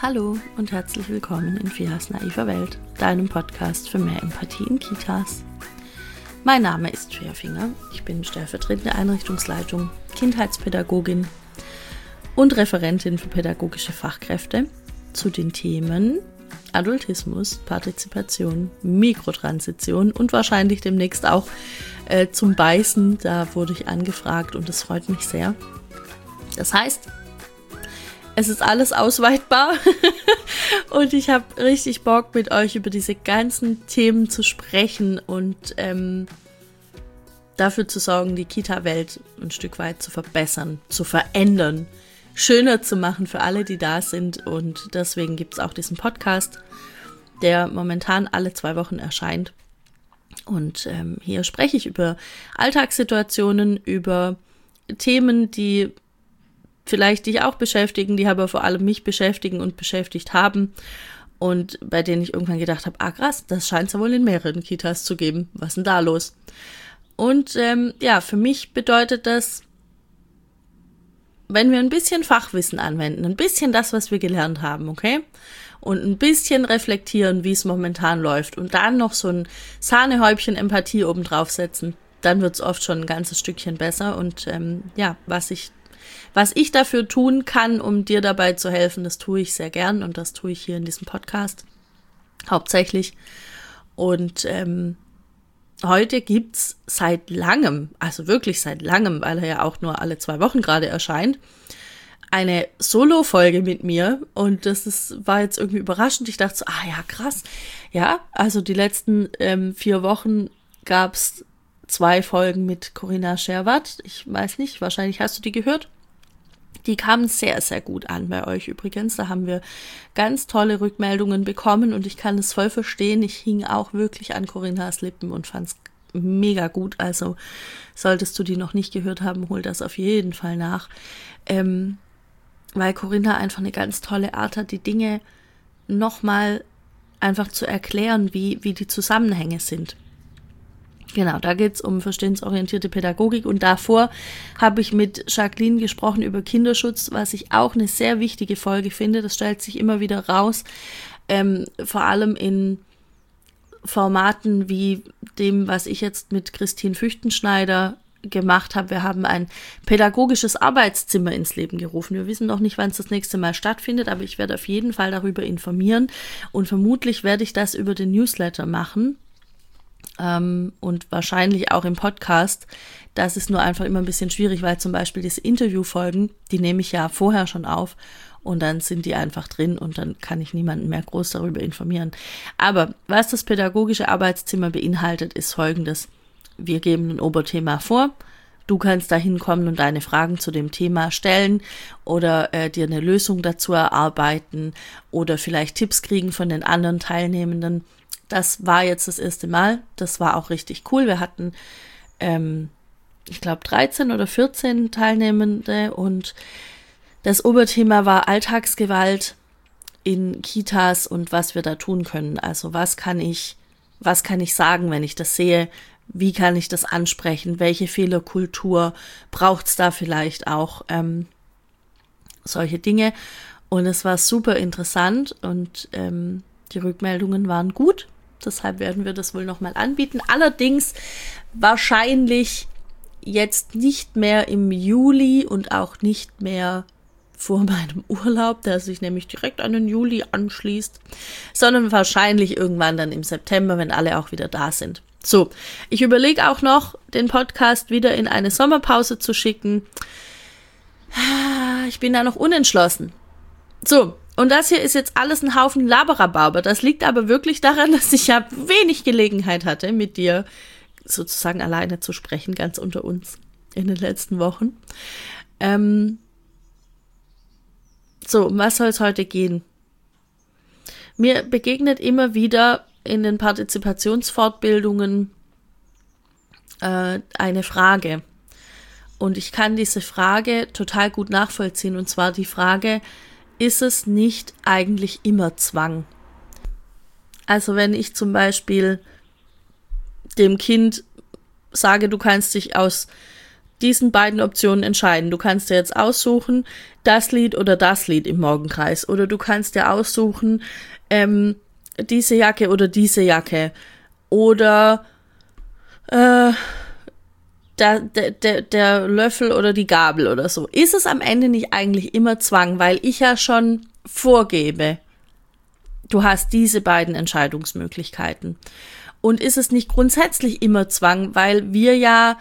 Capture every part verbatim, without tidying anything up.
Hallo und herzlich willkommen in Fias naiver Welt, deinem Podcast für mehr Empathie in Kitas. Mein Name ist Fia Finger, ich bin stellvertretende Einrichtungsleitung, Kindheitspädagogin und Referentin für pädagogische Fachkräfte zu den Themen Adultismus, Partizipation, Mikrotransition und wahrscheinlich demnächst auch äh, zum Beißen. Da wurde ich angefragt und das freut mich sehr. Das heißt, es ist alles ausweitbar und ich habe richtig Bock, mit euch über diese ganzen Themen zu sprechen und ähm, dafür zu sorgen, die Kita-Welt ein Stück weit zu verbessern, zu verändern, schöner zu machen für alle, die da sind. Und deswegen gibt es auch diesen Podcast, der momentan alle zwei Wochen erscheint. Und ähm, hier spreche ich über Alltagssituationen, über Themen, die vielleicht dich auch beschäftigen, die aber vor allem mich beschäftigen und beschäftigt haben und bei denen ich irgendwann gedacht habe, ah krass, das scheint es ja wohl in mehreren Kitas zu geben. Was ist denn da los? Und ähm, ja, für mich bedeutet das, wenn wir ein bisschen Fachwissen anwenden, ein bisschen das, was wir gelernt haben, okay? Und ein bisschen reflektieren, wie es momentan läuft und dann noch so ein Sahnehäubchen Empathie oben drauf setzen, dann wird es oft schon ein ganzes Stückchen besser. Und ähm, ja, was ich Was ich dafür tun kann, um dir dabei zu helfen, das tue ich sehr gern und das tue ich hier in diesem Podcast hauptsächlich. Und ähm, heute gibt's seit langem, also wirklich seit langem, weil er ja auch nur alle zwei Wochen gerade erscheint, eine Solo-Folge mit mir. Und das ist, war jetzt irgendwie überraschend. Ich dachte so, ah ja, krass. Ja, also die letzten ähm, vier Wochen gab's zwei Folgen mit Corinna Scherwatt. Ich weiß nicht, wahrscheinlich hast du die gehört. Die kamen sehr, sehr gut an bei euch übrigens. Da haben wir ganz tolle Rückmeldungen bekommen und ich kann es voll verstehen. Ich hing auch wirklich an Corinnas Lippen und fand es mega gut. Also solltest du die noch nicht gehört haben, hol das auf jeden Fall nach. Ähm, weil Corinna einfach eine ganz tolle Art hat, die Dinge nochmal einfach zu erklären, wie, wie die Zusammenhänge sind. Genau, da geht's um verstehensorientierte Pädagogik und davor habe ich mit Jacqueline gesprochen über Kinderschutz, was ich auch eine sehr wichtige Folge finde. Das stellt sich immer wieder raus, ähm, vor allem in Formaten wie dem, was ich jetzt mit Christine Füchtenschneider gemacht habe. Wir haben ein pädagogisches Arbeitszimmer ins Leben gerufen. Wir wissen noch nicht, wann es das nächste Mal stattfindet, aber ich werde auf jeden Fall darüber informieren und vermutlich werde ich das über den Newsletter machen. Ähm, und wahrscheinlich auch im Podcast. Das ist nur einfach immer ein bisschen schwierig, weil zum Beispiel diese Interviewfolgen, die nehme ich ja vorher schon auf und dann sind die einfach drin und dann kann ich niemanden mehr groß darüber informieren. Aber was das pädagogische Arbeitszimmer beinhaltet, ist Folgendes. Wir geben ein Oberthema vor. Du kannst da hinkommen und deine Fragen zu dem Thema stellen oder äh, dir eine Lösung dazu erarbeiten oder vielleicht Tipps kriegen von den anderen Teilnehmenden. Das war jetzt das erste Mal. Das war auch richtig cool. Wir hatten, ähm, ich glaube, dreizehn oder vierzehn Teilnehmende und das Oberthema war Alltagsgewalt in Kitas und was wir da tun können. Also was kann ich, was kann ich sagen, wenn ich das sehe? Wie kann ich das ansprechen? Welche Fehlerkultur braucht's da vielleicht auch? Ähm, solche Dinge. Und es war super interessant und ähm, die Rückmeldungen waren gut. Deshalb werden wir das wohl nochmal anbieten. Allerdings wahrscheinlich jetzt nicht mehr im Juli und auch nicht mehr vor meinem Urlaub, der sich nämlich direkt an den Juli anschließt, sondern wahrscheinlich irgendwann dann im September, wenn alle auch wieder da sind. So, ich überlege auch noch, den Podcast wieder in eine Sommerpause zu schicken. Ich bin da noch unentschlossen. So, und das hier ist jetzt alles ein Haufen Laberababer. Das liegt aber wirklich daran, dass ich ja wenig Gelegenheit hatte, mit dir sozusagen alleine zu sprechen, ganz unter uns in den letzten Wochen. Ähm so, um was soll es heute gehen? Mir begegnet immer wieder in den Partizipationsfortbildungen äh, eine Frage. Und ich kann diese Frage total gut nachvollziehen. Und zwar die Frage, ist es nicht eigentlich immer Zwang? Also wenn ich zum Beispiel dem Kind sage, du kannst dich aus diesen beiden Optionen entscheiden. Du kannst dir jetzt aussuchen, das Lied oder das Lied im Morgenkreis. Oder du kannst dir aussuchen, ähm, diese Jacke oder diese Jacke. Oder äh, der, der, der Löffel oder die Gabel oder so. Ist es am Ende nicht eigentlich immer Zwang, weil ich ja schon vorgebe, du hast diese beiden Entscheidungsmöglichkeiten. Und ist es nicht grundsätzlich immer Zwang, weil wir ja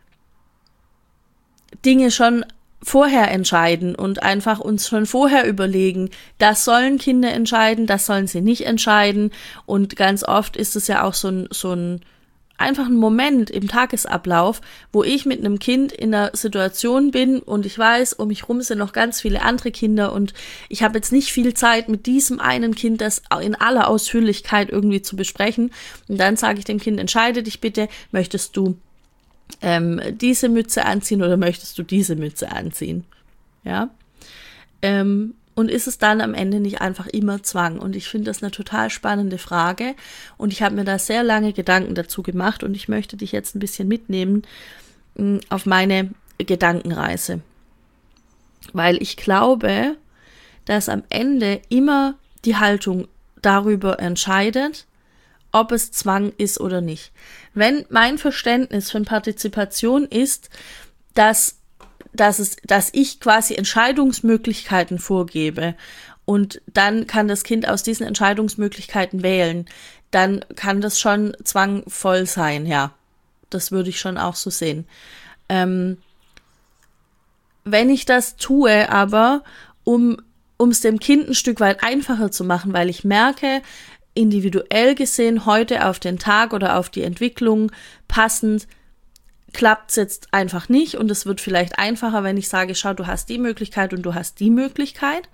Dinge schon vorher entscheiden und einfach uns schon vorher überlegen, das sollen Kinder entscheiden, das sollen sie nicht entscheiden. Und ganz oft ist es ja auch so ein, so ein einfach ein Moment im Tagesablauf, wo ich mit einem Kind in einer Situation bin und ich weiß, um mich rum sind noch ganz viele andere Kinder und ich habe jetzt nicht viel Zeit, mit diesem einen Kind das in aller Ausführlichkeit irgendwie zu besprechen. Und dann sage ich dem Kind, entscheide dich bitte, möchtest du ähm, diese Mütze anziehen oder möchtest du diese Mütze anziehen? Ja. Ähm, Und ist es dann am Ende nicht einfach immer Zwang? Und ich finde das eine total spannende Frage. Und ich habe mir da sehr lange Gedanken dazu gemacht. Und ich möchte dich jetzt ein bisschen mitnehmen mh, auf meine Gedankenreise. Weil ich glaube, dass am Ende immer die Haltung darüber entscheidet, ob es Zwang ist oder nicht. Wenn mein Verständnis von Partizipation ist, dass dass es, dass ich quasi Entscheidungsmöglichkeiten vorgebe und dann kann das Kind aus diesen Entscheidungsmöglichkeiten wählen, dann kann das schon zwangvoll sein, ja. Das würde ich schon auch so sehen. Ähm, wenn ich das tue, aber um um es dem Kind ein Stück weit einfacher zu machen, weil ich merke, individuell gesehen heute auf den Tag oder auf die Entwicklung passend, klappt es jetzt einfach nicht und es wird vielleicht einfacher, wenn ich sage, schau, du hast die Möglichkeit und du hast die Möglichkeit.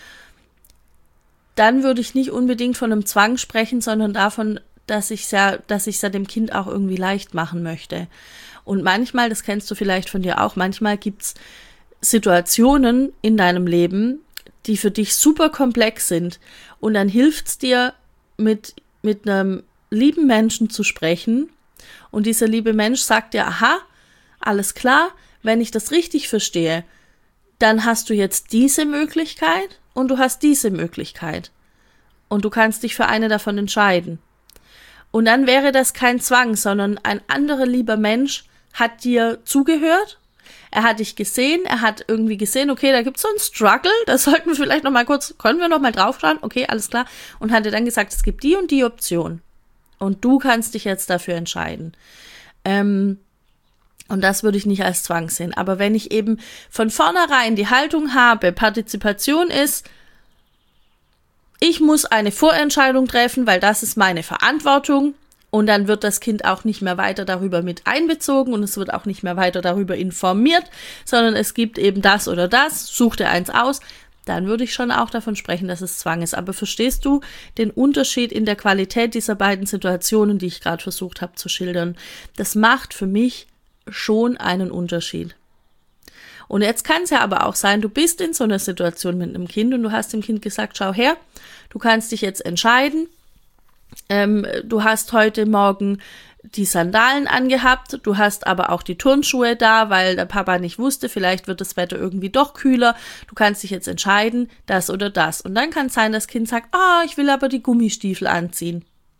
Dann würde ich nicht unbedingt von einem Zwang sprechen, sondern davon, dass ich es ja, dass ich es ja dem Kind auch irgendwie leicht machen möchte. Und manchmal, das kennst du vielleicht von dir auch, manchmal gibt's Situationen in deinem Leben, die für dich super komplex sind und dann hilft's dir, mit, mit einem lieben Menschen zu sprechen. Und dieser liebe Mensch sagt dir, aha, alles klar, wenn ich das richtig verstehe, dann hast du jetzt diese Möglichkeit und du hast diese Möglichkeit. Und du kannst dich für eine davon entscheiden. Und dann wäre das kein Zwang, sondern ein anderer lieber Mensch hat dir zugehört, er hat dich gesehen, er hat irgendwie gesehen, okay, da gibt's so einen Struggle, da sollten wir vielleicht noch mal kurz, können wir noch mal drauf schauen, okay, alles klar, und hat dir dann gesagt, es gibt die und die Option. Und du kannst dich jetzt dafür entscheiden. Ähm, und das würde ich nicht als Zwang sehen. Aber wenn ich eben von vornherein die Haltung habe, Partizipation ist, ich muss eine Vorentscheidung treffen, weil das ist meine Verantwortung. Und dann wird das Kind auch nicht mehr weiter darüber mit einbezogen und es wird auch nicht mehr weiter darüber informiert, sondern es gibt eben das oder das, such dir eins aus. Dann würde ich schon auch davon sprechen, dass es Zwang ist. Aber verstehst du den Unterschied in der Qualität dieser beiden Situationen, die ich gerade versucht habe zu schildern? Das macht für mich schon einen Unterschied. Und jetzt kann es ja aber auch sein, du bist in so einer Situation mit einem Kind und du hast dem Kind gesagt, schau her, du kannst dich jetzt entscheiden. Ähm, du hast heute Morgen die Sandalen angehabt, du hast aber auch die Turnschuhe da, weil der Papa nicht wusste, vielleicht wird das Wetter irgendwie doch kühler, du kannst dich jetzt entscheiden, das oder das. Und dann kann es sein, das Kind sagt, ah, ich will aber die Gummistiefel anziehen.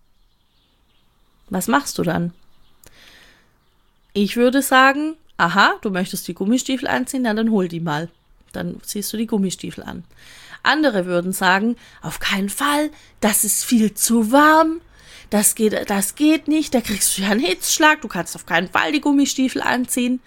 Was machst du dann? Ich würde sagen, aha, du möchtest die Gummistiefel anziehen, na dann hol die mal. Dann ziehst du die Gummistiefel an. Andere würden sagen, auf keinen Fall, das ist viel zu warm. Das geht, das geht nicht, da kriegst du ja einen Hitzschlag, du kannst auf keinen Fall die Gummistiefel anziehen.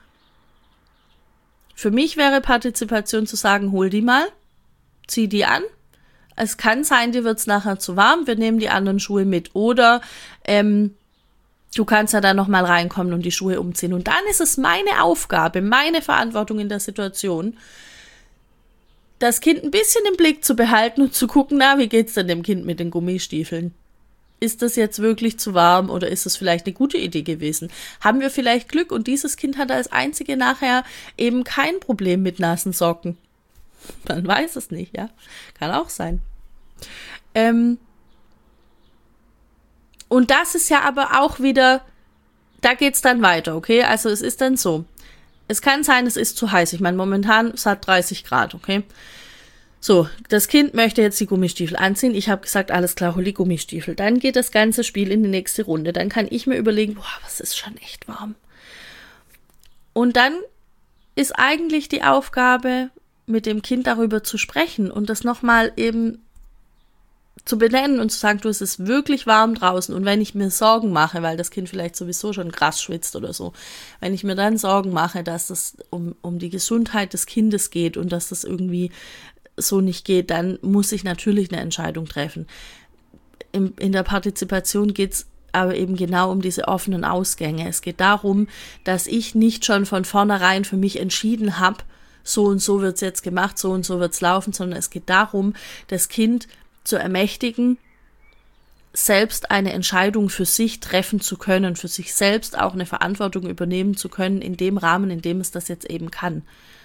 Für mich wäre Partizipation zu sagen, hol die mal, zieh die an. Es kann sein, dir wird's nachher zu warm, wir nehmen die anderen Schuhe mit. Oder ähm, du kannst ja da nochmal reinkommen und die Schuhe umziehen. Und dann ist es meine Aufgabe, meine Verantwortung in der Situation, das Kind ein bisschen im Blick zu behalten und zu gucken, na, wie geht's denn dem Kind mit den Gummistiefeln? Ist das jetzt wirklich zu warm oder ist das vielleicht eine gute Idee gewesen? Haben wir vielleicht Glück und dieses Kind hat als einzige nachher eben kein Problem mit nassen Socken? Man weiß es nicht, ja. Kann auch sein. Ähm und das ist ja aber auch wieder, da geht's dann weiter, okay? Also es ist dann so, Es kann sein, es ist zu heiß. Ich meine, momentan es hat dreißig Grad, okay? So, das Kind möchte jetzt die Gummistiefel anziehen. Ich habe gesagt, alles klar, hol die Gummistiefel. Dann geht das ganze Spiel in die nächste Runde. Dann kann ich mir überlegen, boah, was ist schon echt warm. Und dann ist eigentlich die Aufgabe, mit dem Kind darüber zu sprechen und das nochmal eben zu benennen und zu sagen, du, es ist wirklich warm draußen. Und wenn ich mir Sorgen mache, weil das Kind vielleicht sowieso schon krass schwitzt oder so, wenn ich mir dann Sorgen mache, dass es um, um die Gesundheit des Kindes geht und dass das irgendwie so nicht geht, dann muss ich natürlich eine Entscheidung treffen. In, in der Partizipation geht es aber eben genau um diese offenen Ausgänge. Es geht darum, dass ich nicht schon von vornherein für mich entschieden habe, so und so wird es jetzt gemacht, so und so wird es laufen, sondern es geht darum, das Kind zu ermächtigen, selbst eine Entscheidung für sich treffen zu können, für sich selbst auch eine Verantwortung übernehmen zu können, in dem Rahmen, in dem es das jetzt eben kann.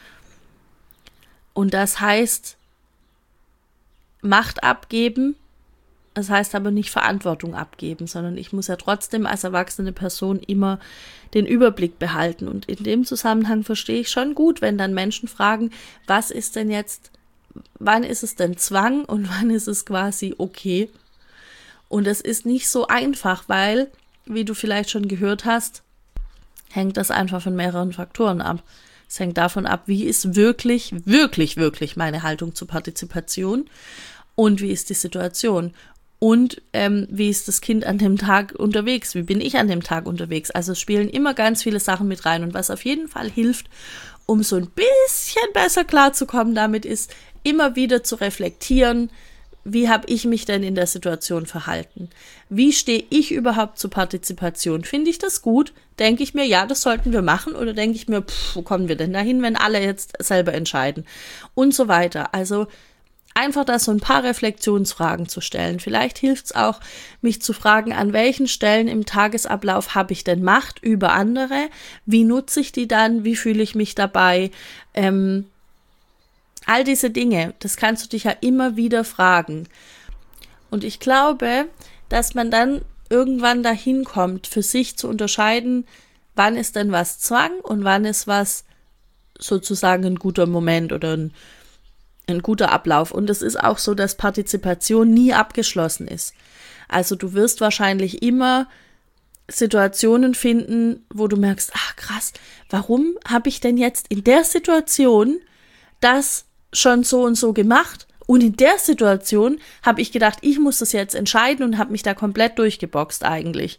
Und das heißt, Macht abgeben, das heißt aber nicht Verantwortung abgeben, sondern ich muss ja trotzdem als erwachsene Person immer den Überblick behalten. Und in dem Zusammenhang verstehe ich schon gut, wenn dann Menschen fragen, was ist denn jetzt, wann ist es denn Zwang und wann ist es quasi okay? Und es ist nicht so einfach, weil, wie du vielleicht schon gehört hast, hängt das einfach von mehreren Faktoren ab. Es hängt davon ab, wie ist wirklich, wirklich, wirklich meine Haltung zur Partizipation und wie ist die Situation und ähm, wie ist das Kind an dem Tag unterwegs, wie bin ich an dem Tag unterwegs. Also es spielen immer ganz viele Sachen mit rein und was auf jeden Fall hilft, um so ein bisschen besser klarzukommen damit, ist immer wieder zu reflektieren, wie habe ich mich denn in der Situation verhalten? Wie stehe ich überhaupt zur Partizipation? Finde ich das gut? Denke ich mir, ja, das sollten wir machen? Oder denke ich mir, pff, wo kommen wir denn dahin, wenn alle jetzt selber entscheiden? Und so weiter. Also einfach da so ein paar Reflexionsfragen zu stellen. Vielleicht hilft es auch, mich zu fragen, an welchen Stellen im Tagesablauf habe ich denn Macht über andere? Wie nutze ich die dann? Wie fühle ich mich dabei? Ähm, All diese Dinge, das kannst du dich ja immer wieder fragen. Und ich glaube, dass man dann irgendwann dahin kommt, für sich zu unterscheiden, wann ist denn was Zwang und wann ist was sozusagen ein guter Moment oder ein, ein guter Ablauf. Und es ist auch so, dass Partizipation nie abgeschlossen ist. Also du wirst wahrscheinlich immer Situationen finden, wo du merkst, ach krass, warum habe ich denn jetzt in der Situation das schon so und so gemacht und in der Situation habe ich gedacht, ich muss das jetzt entscheiden und habe mich da komplett durchgeboxt eigentlich.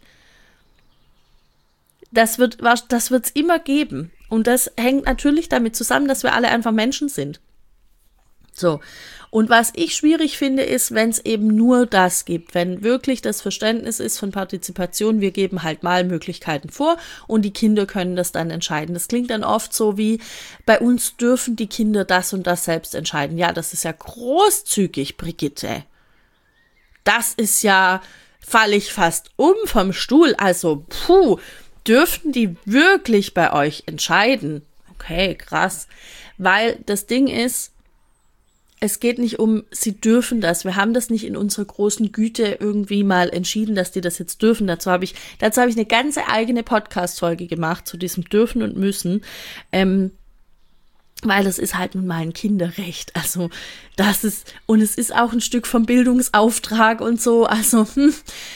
Das wird das wird's immer geben und das hängt natürlich damit zusammen, dass wir alle einfach Menschen sind. So, und was ich schwierig finde, ist, wenn es eben nur das gibt, wenn wirklich das Verständnis ist von Partizipation, wir geben halt mal Möglichkeiten vor und die Kinder können das dann entscheiden. Das klingt dann oft so wie, bei uns dürfen die Kinder das und das selbst entscheiden. Ja, das ist ja großzügig, Brigitte. Das ist ja, falle ich fast um vom Stuhl, also puh, dürfen die wirklich bei euch entscheiden? Okay, krass, weil das Ding ist, es geht nicht um, sie dürfen das. Wir haben das nicht in unserer großen Güte irgendwie mal entschieden, dass die das jetzt dürfen. Dazu habe ich, dazu habe ich eine ganze eigene Podcast-Folge gemacht zu diesem Dürfen und Müssen, ähm, weil das ist halt nun mal ein Kinderrecht. Also das ist, und es ist auch ein Stück vom Bildungsauftrag und so. Also hm.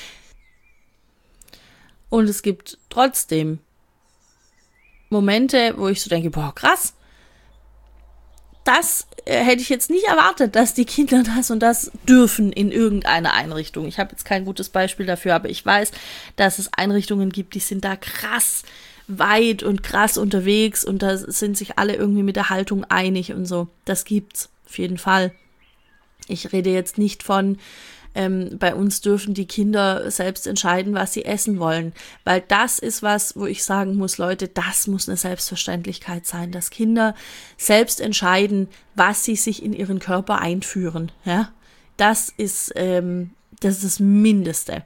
Und es gibt trotzdem Momente, wo ich so denke, boah, krass. Das äh, hätte ich jetzt nicht erwartet, dass die Kinder das und das dürfen in irgendeiner Einrichtung. Ich habe jetzt kein gutes Beispiel dafür, aber ich weiß, dass es Einrichtungen gibt, die sind da krass weit und krass unterwegs und da sind sich alle irgendwie mit der Haltung einig und so. Das gibt's auf jeden Fall. Ich rede jetzt nicht von, ähm, bei uns dürfen die Kinder selbst entscheiden, was sie essen wollen, weil das ist was, wo ich sagen muss, Leute, das muss eine Selbstverständlichkeit sein, dass Kinder selbst entscheiden, was sie sich in ihren Körper einführen. Ja, das ist, ähm, das ist das Mindeste.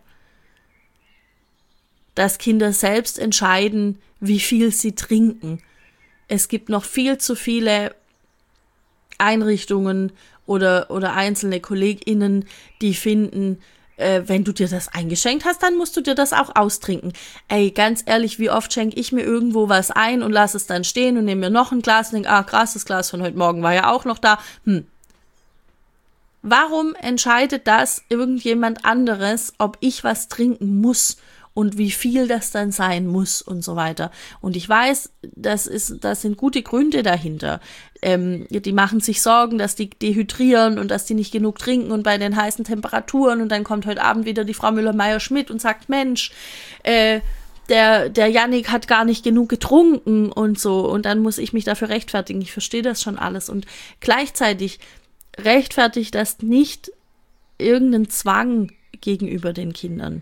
Dass Kinder selbst entscheiden, wie viel sie trinken. Es gibt noch viel zu viele Einrichtungen oder, oder einzelne KollegInnen, die finden, äh, wenn du dir das eingeschenkt hast, dann musst du dir das auch austrinken. Ey, ganz ehrlich, wie oft schenke ich mir irgendwo was ein und lasse es dann stehen und nehme mir noch ein Glas und denke, ah krass, das Glas von heute Morgen war ja auch noch da. Hm. Warum entscheidet das irgendjemand anderes, ob ich was trinken muss und wie viel das dann sein muss und so weiter? Und ich weiß, das ist, das sind gute Gründe dahinter. Ähm, die machen sich Sorgen, dass die dehydrieren und dass die nicht genug trinken und bei den heißen Temperaturen und dann kommt heute Abend wieder die Frau Müller-Meyer-Schmidt und sagt, Mensch, äh, der, der Jannik hat gar nicht genug getrunken und so und dann muss ich mich dafür rechtfertigen. Ich verstehe das schon alles und gleichzeitig rechtfertigt das nicht irgendeinen Zwang gegenüber den Kindern.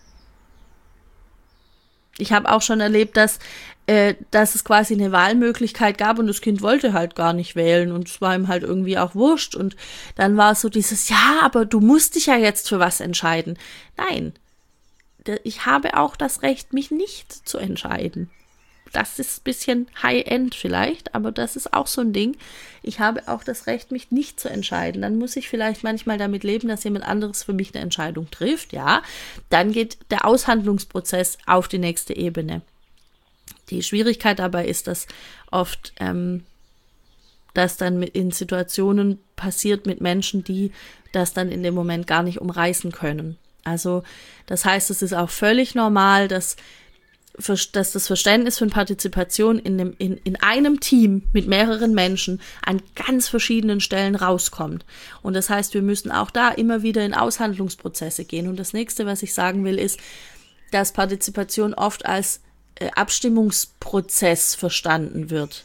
Ich habe auch schon erlebt, dass, äh, dass es quasi eine Wahlmöglichkeit gab und das Kind wollte halt gar nicht wählen und es war ihm halt irgendwie auch wurscht und dann war es so dieses, ja, aber du musst dich ja jetzt für was entscheiden. Nein, ich habe auch das Recht, mich nicht zu entscheiden. Das ist ein bisschen High-End vielleicht, aber das ist auch so ein Ding. Ich habe auch das Recht, mich nicht zu entscheiden. Dann muss ich vielleicht manchmal damit leben, dass jemand anderes für mich eine Entscheidung trifft, ja. Dann geht der Aushandlungsprozess auf die nächste Ebene. Die Schwierigkeit dabei ist, dass oft ähm, das dann in Situationen passiert mit Menschen, die das dann in dem Moment gar nicht umreißen können. Also das heißt, es ist auch völlig normal, dass dass das Verständnis von Partizipation in, dem, in, in einem Team mit mehreren Menschen an ganz verschiedenen Stellen rauskommt. Und das heißt, wir müssen auch da immer wieder in Aushandlungsprozesse gehen. Und das nächste, was ich sagen will, ist, dass Partizipation oft als äh, Abstimmungsprozess verstanden wird.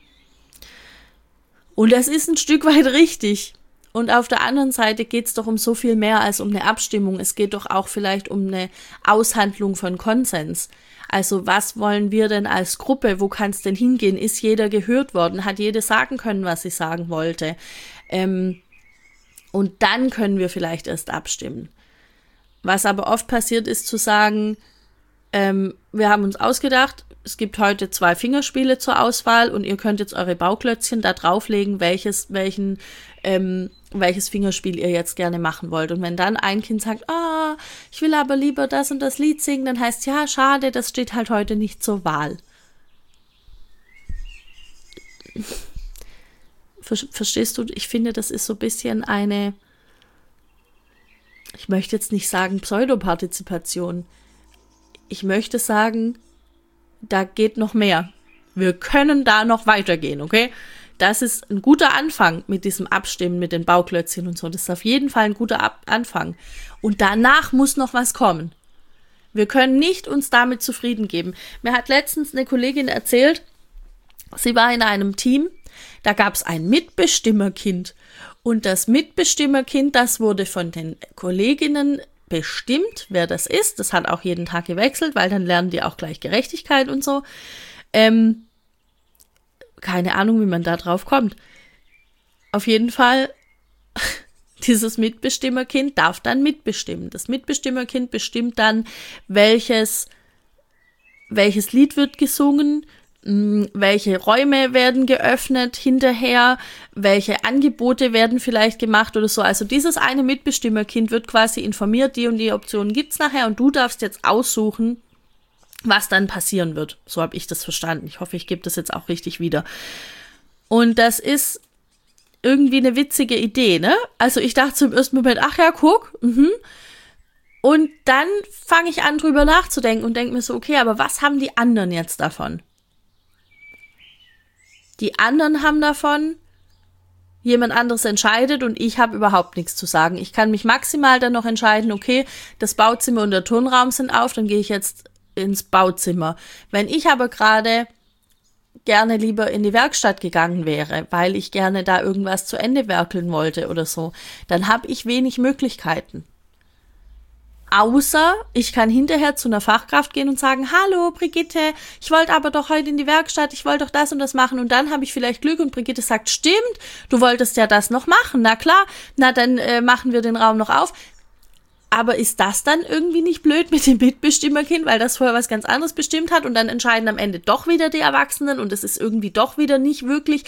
Und das ist ein Stück weit richtig. Und auf der anderen Seite geht es doch um so viel mehr als um eine Abstimmung. Es geht doch auch vielleicht um eine Aushandlung von Konsens. Also was wollen wir denn als Gruppe? Wo kann es denn hingehen? Ist jeder gehört worden? Hat jeder sagen können, was sie sagen wollte? Ähm, und dann können wir vielleicht erst abstimmen. Was aber oft passiert, ist zu sagen, ähm, wir haben uns ausgedacht, es gibt heute zwei Fingerspiele zur Auswahl und ihr könnt jetzt eure Bauklötzchen da drauflegen, welches, welchen, ähm, welches Fingerspiel ihr jetzt gerne machen wollt. Und wenn dann ein Kind sagt, ah, ich will aber lieber das und das Lied singen, dann heißt ja, schade, das steht halt heute nicht zur Wahl. Ver- Verstehst du? Ich finde, das ist so ein bisschen eine, ich möchte jetzt nicht sagen Pseudopartizipation. Ich möchte sagen, da geht noch mehr. Wir können da noch weitergehen, okay? Das ist ein guter Anfang mit diesem Abstimmen, mit den Bauklötzchen und so. Das ist auf jeden Fall ein guter Ab- Anfang. Und danach muss noch was kommen. Wir können nicht uns damit zufrieden geben. Mir hat letztens eine Kollegin erzählt, sie war in einem Team, da gab es ein Mitbestimmerkind. Und das Mitbestimmerkind, das wurde von den Kolleginnen bestimmt, wer das ist. Das hat auch jeden Tag gewechselt, weil dann lernen die auch gleich Gerechtigkeit und so. Ähm, keine Ahnung, wie man da drauf kommt. Auf jeden Fall, dieses Mitbestimmerkind darf dann mitbestimmen. Das Mitbestimmerkind bestimmt dann, welches, welches Lied wird gesungen, welche Räume werden geöffnet hinterher, welche Angebote werden vielleicht gemacht oder so. Also dieses eine Mitbestimmerkind wird quasi informiert, die und die Optionen gibt's nachher und du darfst jetzt aussuchen, was dann passieren wird. So habe ich das verstanden. Ich hoffe, ich gebe das jetzt auch richtig wieder. Und das ist irgendwie eine witzige Idee, ne? Also ich dachte zum ersten Moment, ach ja, guck, mhm. Und dann fange ich an, drüber nachzudenken und denke mir so, okay, aber was haben die anderen jetzt davon? Die anderen haben davon, jemand anderes entscheidet und ich habe überhaupt nichts zu sagen. Ich kann mich maximal dann noch entscheiden, okay, das Bauzimmer und der Turnraum sind auf, dann gehe ich jetzt ins Bauzimmer. Wenn ich aber gerade gerne lieber in die Werkstatt gegangen wäre, weil ich gerne da irgendwas zu Ende werkeln wollte oder so, dann habe ich wenig Möglichkeiten. Außer ich kann hinterher zu einer Fachkraft gehen und sagen, hallo Brigitte, ich wollte aber doch heute in die Werkstatt, ich wollte doch das und das machen und dann habe ich vielleicht Glück und Brigitte sagt, stimmt, du wolltest ja das noch machen, na klar, na dann äh, machen wir den Raum noch auf. Aber ist das dann irgendwie nicht blöd mit dem Mitbestimmerkind, weil das vorher was ganz anderes bestimmt hat und dann entscheiden am Ende doch wieder die Erwachsenen und es ist irgendwie doch wieder nicht wirklich,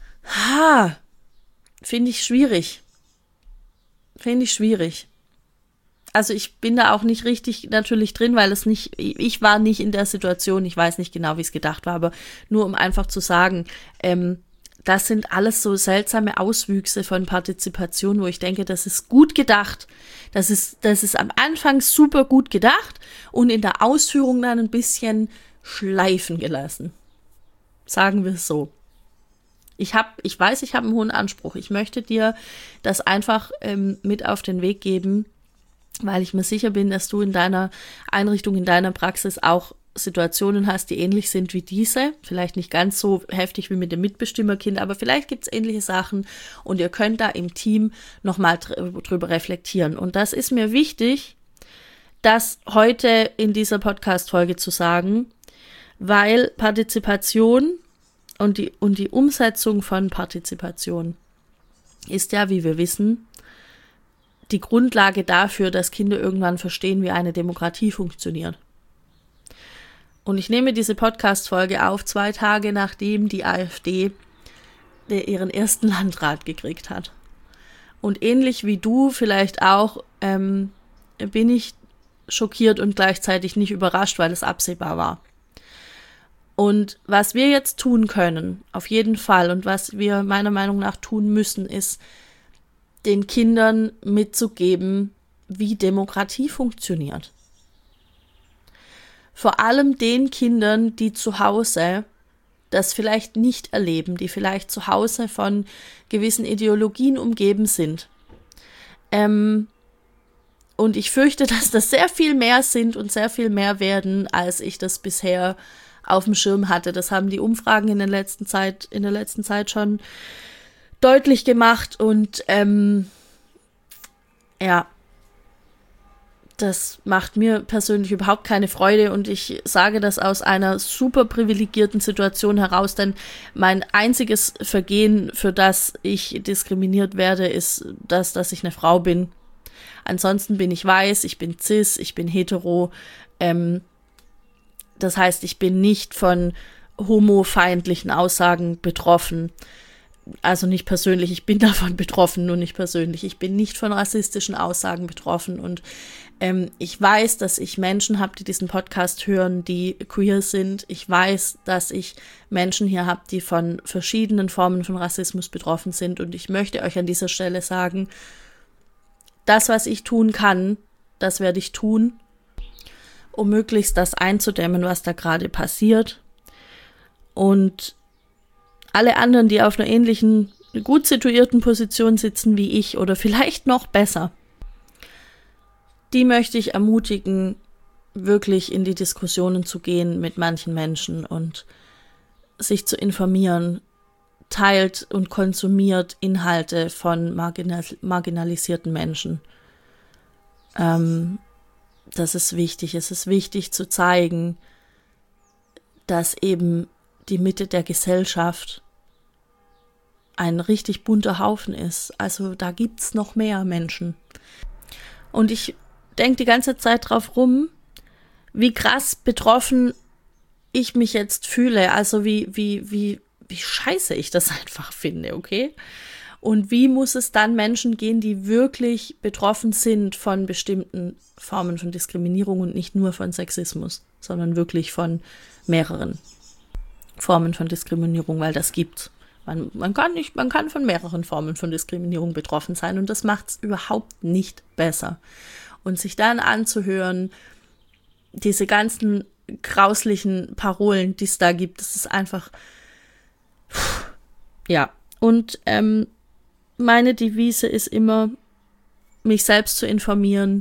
ha, finde ich schwierig, finde ich schwierig. also ich bin da auch nicht richtig natürlich drin, weil es nicht, ich war nicht in der Situation, ich weiß nicht genau, wie es gedacht war, aber nur um einfach zu sagen, ähm, das sind alles so seltsame Auswüchse von Partizipation, wo ich denke, das ist gut gedacht. Das ist, das ist am Anfang super gut gedacht und in der Ausführung dann ein bisschen schleifen gelassen. Sagen wir es so. Ich hab, ich weiß, ich habe einen hohen Anspruch. Ich möchte dir das einfach ähm, mit auf den Weg geben, weil ich mir sicher bin, dass du in deiner Einrichtung, in deiner Praxis auch Situationen hast, die ähnlich sind wie diese. Vielleicht nicht ganz so heftig wie mit dem Mitbestimmerkind, aber vielleicht gibt es ähnliche Sachen und ihr könnt da im Team nochmal drüber reflektieren. Und das ist mir wichtig, das heute in dieser Podcast-Folge zu sagen, weil Partizipation und die, und die Umsetzung von Partizipation ist ja, wie wir wissen, die Grundlage dafür, dass Kinder irgendwann verstehen, wie eine Demokratie funktioniert. Und ich nehme diese Podcast-Folge auf, zwei Tage nachdem die AfD ihren ersten Landrat gekriegt hat. Und ähnlich wie du vielleicht auch, ähm, bin ich schockiert und gleichzeitig nicht überrascht, weil es absehbar war. Und was wir jetzt tun können, auf jeden Fall, und was wir meiner Meinung nach tun müssen, ist, den Kindern mitzugeben, wie Demokratie funktioniert. Vor allem den Kindern, die zu Hause das vielleicht nicht erleben, die vielleicht zu Hause von gewissen Ideologien umgeben sind. Ähm, und ich fürchte, dass das sehr viel mehr sind und sehr viel mehr werden, als ich das bisher auf dem Schirm hatte. Das haben die Umfragen in der letzten Zeit, in der letzten Zeit schon deutlich gemacht und ähm, ja, das macht mir persönlich überhaupt keine Freude und ich sage das aus einer super privilegierten Situation heraus, denn mein einziges Vergehen, für das ich diskriminiert werde, ist das, dass ich eine Frau bin. Ansonsten bin ich weiß, ich bin cis, ich bin hetero. Ähm, das heißt, ich bin nicht von homofeindlichen Aussagen betroffen. Also nicht persönlich, ich bin davon betroffen, nur nicht persönlich. Ich bin nicht von rassistischen Aussagen betroffen und ähm, ich weiß, dass ich Menschen habe, die diesen Podcast hören, die queer sind. Ich weiß, dass ich Menschen hier habe, die von verschiedenen Formen von Rassismus betroffen sind und ich möchte euch an dieser Stelle sagen, das, was ich tun kann, das werde ich tun, um möglichst das einzudämmen, was da gerade passiert. Und alle anderen, die auf einer ähnlichen, gut situierten Position sitzen wie ich oder vielleicht noch besser, die möchte ich ermutigen, wirklich in die Diskussionen zu gehen mit manchen Menschen und sich zu informieren, teilt und konsumiert Inhalte von marginal- marginalisierten Menschen. Ähm, das ist wichtig. Es ist wichtig zu zeigen, dass eben die Mitte der Gesellschaft ein richtig bunter Haufen ist. Also da gibt's noch mehr Menschen. Und ich denke die ganze Zeit drauf rum, wie krass betroffen ich mich jetzt fühle. Also wie, wie, wie, wie scheiße ich das einfach finde, okay? Und wie muss es dann Menschen gehen, die wirklich betroffen sind von bestimmten Formen von Diskriminierung und nicht nur von Sexismus, sondern wirklich von mehreren Formen von Diskriminierung, weil das gibt. Man, man kann nicht, man kann von mehreren Formen von Diskriminierung betroffen sein und das macht es überhaupt nicht besser. Und sich dann anzuhören, diese ganzen grauslichen Parolen, die es da gibt, das ist einfach, pff, ja. Und ähm, meine Devise ist immer, mich selbst zu informieren,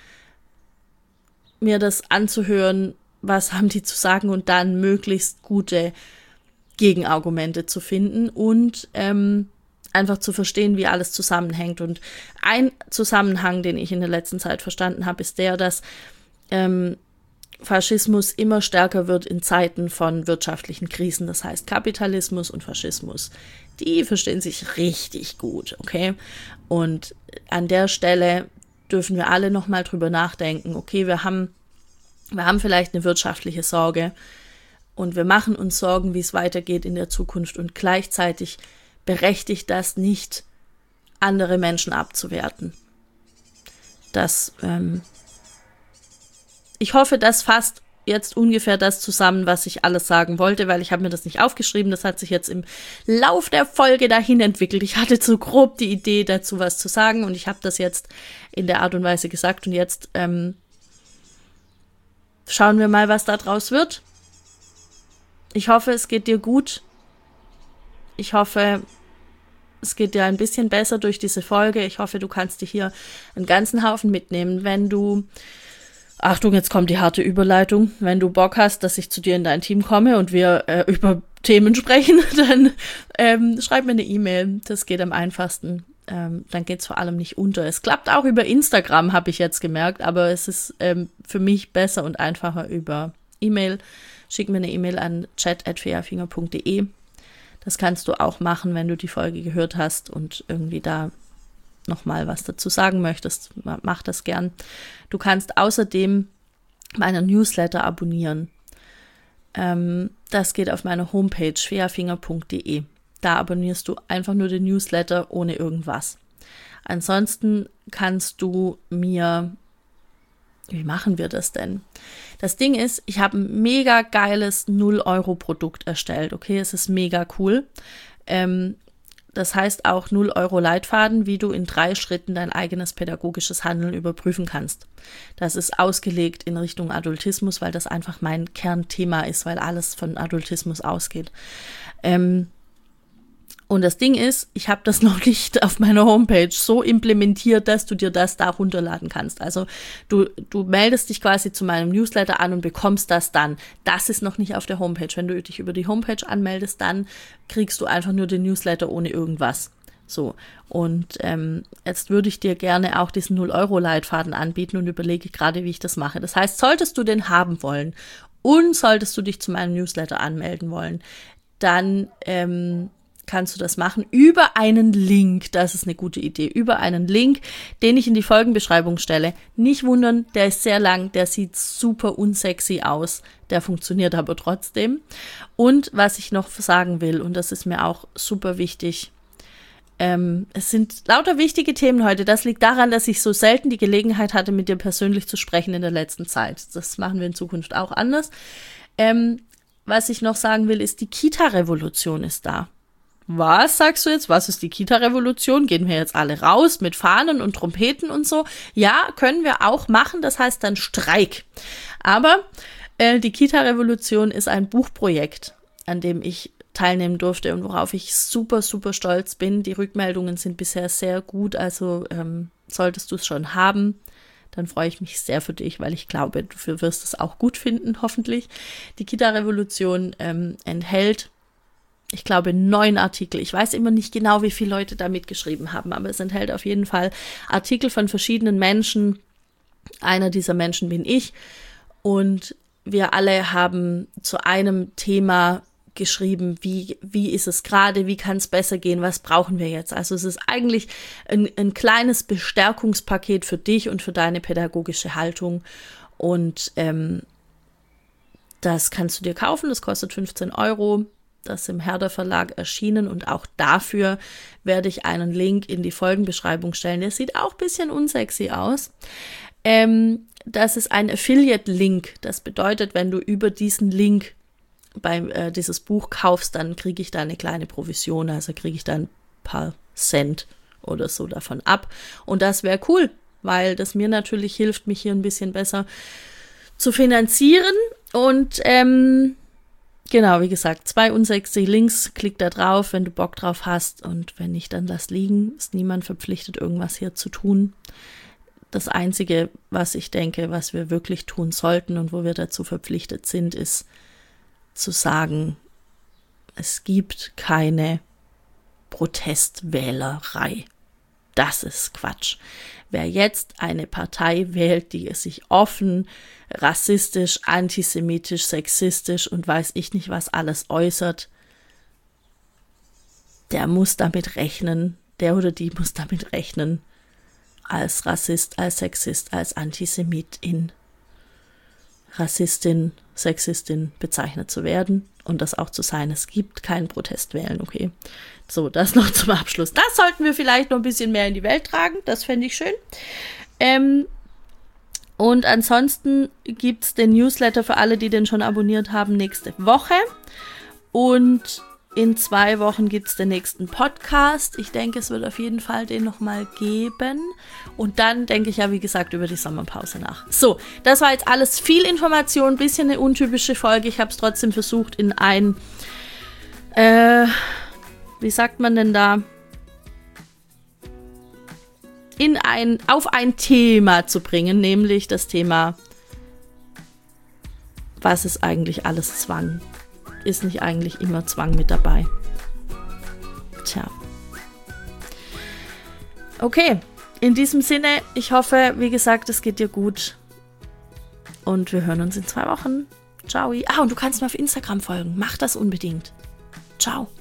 mir das anzuhören, was haben die zu sagen und dann möglichst gute Gegenargumente zu finden und ähm, einfach zu verstehen, wie alles zusammenhängt. Und ein Zusammenhang, den ich in der letzten Zeit verstanden habe, ist der, dass ähm, Faschismus immer stärker wird in Zeiten von wirtschaftlichen Krisen. Das heißt, Kapitalismus und Faschismus, die verstehen sich richtig gut, okay? Und an der Stelle dürfen wir alle nochmal drüber nachdenken, okay, wir haben, wir haben vielleicht eine wirtschaftliche Sorge und wir machen uns Sorgen, wie es weitergeht in der Zukunft und gleichzeitig berechtigt das nicht, andere Menschen abzuwerten. das, ähm, ich hoffe, das fasst jetzt ungefähr das zusammen, was ich alles sagen wollte, weil ich habe mir das nicht aufgeschrieben. Das hat sich jetzt im Lauf der Folge dahin entwickelt. Ich hatte so grob die Idee dazu, was zu sagen, und ich habe das jetzt in der Art und Weise gesagt. Und jetzt ähm, schauen wir mal, was da draus wird. Ich hoffe, es geht dir gut. Ich hoffe, es geht dir ein bisschen besser durch diese Folge. Ich hoffe, du kannst dir hier einen ganzen Haufen mitnehmen. Wenn du Achtung, jetzt kommt die harte Überleitung. Wenn du Bock hast, dass ich zu dir in dein Team komme und wir äh, über Themen sprechen, dann ähm, schreib mir eine E-Mail. Das geht am einfachsten. Ähm, dann geht's vor allem nicht unter. Es klappt auch über Instagram, habe ich jetzt gemerkt, aber es ist ähm, für mich besser und einfacher über E-Mail. Schick mir eine E-Mail an chat at feafinger punkt de. Das kannst du auch machen, wenn du die Folge gehört hast und irgendwie da nochmal was dazu sagen möchtest, mach das gern. Du kannst außerdem meinen Newsletter abonnieren. Ähm, das geht auf meiner Homepage feafinger punkt de. Da abonnierst du einfach nur den Newsletter ohne irgendwas. Ansonsten kannst du mir, wie machen wir das denn? Das Ding ist, ich habe ein mega geiles null Euro Produkt erstellt, okay? Es ist mega cool. Ähm, Das heißt auch null Euro Leitfaden, wie du in drei Schritten dein eigenes pädagogisches Handeln überprüfen kannst. Das ist ausgelegt in Richtung Adultismus, weil das einfach mein Kernthema ist, weil alles von Adultismus ausgeht. Ähm, und das Ding ist, ich habe das noch nicht auf meiner Homepage so implementiert, dass du dir das da runterladen kannst. Also du, du meldest dich quasi zu meinem Newsletter an und bekommst das dann. Das ist noch nicht auf der Homepage. Wenn du dich über die Homepage anmeldest, dann kriegst du einfach nur den Newsletter ohne irgendwas. So, und ähm, jetzt würde ich dir gerne auch diesen null Euro Leitfaden anbieten und überlege gerade, wie ich das mache. Das heißt, solltest du den haben wollen und solltest du dich zu meinem Newsletter anmelden wollen, dann ähm, kannst du das machen über einen Link. Das ist eine gute Idee. Über einen Link, den ich in die Folgenbeschreibung stelle. Nicht wundern, der ist sehr lang, der sieht super unsexy aus. Der funktioniert aber trotzdem. Und was ich noch sagen will, und das ist mir auch super wichtig, ähm, es sind lauter wichtige Themen heute. Das liegt daran, dass ich so selten die Gelegenheit hatte, mit dir persönlich zu sprechen in der letzten Zeit. Das machen wir in Zukunft auch anders. Ähm, was ich noch sagen will, ist, die Kita-Revolution ist da. Was sagst du jetzt? Was ist die Kita-Revolution? Gehen wir jetzt alle raus mit Fahnen und Trompeten und so? Ja, können wir auch machen. Das heißt dann Streik. Aber äh, die Kita-Revolution ist ein Buchprojekt, an dem ich teilnehmen durfte und worauf ich super, super stolz bin. Die Rückmeldungen sind bisher sehr gut. Also ähm, solltest du es schon haben, dann freue ich mich sehr für dich, weil ich glaube, du wirst es auch gut finden, hoffentlich. Die Kita-Revolution ähm, enthält, ich glaube, neun Artikel. Ich weiß immer nicht genau, wie viele Leute da mitgeschrieben haben, aber es enthält auf jeden Fall Artikel von verschiedenen Menschen. Einer dieser Menschen bin ich. Und wir alle haben zu einem Thema geschrieben, wie, wie ist es gerade, wie kann es besser gehen, was brauchen wir jetzt? Also es ist eigentlich ein, ein kleines Bestärkungspaket für dich und für deine pädagogische Haltung. Und ähm, das kannst du dir kaufen, das kostet fünfzehn Euro. Das ist im Herder Verlag erschienen und auch dafür werde ich einen Link in die Folgenbeschreibung stellen. Der sieht auch ein bisschen unsexy aus. Ähm, das ist ein Affiliate-Link. Das bedeutet, wenn du über diesen Link beim äh, dieses Buch kaufst, dann kriege ich da eine kleine Provision, also kriege ich da ein paar Cent oder so davon ab. Und das wäre cool, weil das mir natürlich hilft, mich hier ein bisschen besser zu finanzieren. Und ähm, genau, wie gesagt, zwei unsexy Links, klick da drauf, wenn du Bock drauf hast, und wenn nicht, dann lass liegen. Ist niemand verpflichtet, irgendwas hier zu tun. Das Einzige, was ich denke, was wir wirklich tun sollten und wo wir dazu verpflichtet sind, ist zu sagen, es gibt keine Protestwählerei. Das ist Quatsch. Wer jetzt eine Partei wählt, die sich offen rassistisch, antisemitisch, sexistisch und weiß ich nicht was alles äußert, der muss damit rechnen, der oder die muss damit rechnen, als Rassist, als Sexist, als Antisemitin, Rassistin, Sexistin bezeichnet zu werden und das auch zu sein. Es gibt keinen Protestwählen, okay? So, das noch zum Abschluss. Das sollten wir vielleicht noch ein bisschen mehr in die Welt tragen, das fände ich schön. Ähm, und ansonsten gibt es den Newsletter für alle, die den schon abonniert haben, nächste Woche. Und in zwei Wochen gibt es den nächsten Podcast. Ich denke, es wird auf jeden Fall den nochmal geben. Und dann denke ich ja, wie gesagt, über die Sommerpause nach. So, das war jetzt alles viel Information, ein bisschen eine untypische Folge. Ich habe es trotzdem versucht, in ein, äh, wie sagt man denn da? in ein, auf ein Thema zu bringen, nämlich das Thema, was ist eigentlich alles Zwang? Ist nicht eigentlich immer Zwang mit dabei? Tja. Okay, in diesem Sinne, ich hoffe, wie gesagt, es geht dir gut und wir hören uns in zwei Wochen. Ciao. Ah, und du kannst mir auf Instagram folgen. Mach das unbedingt. Ciao.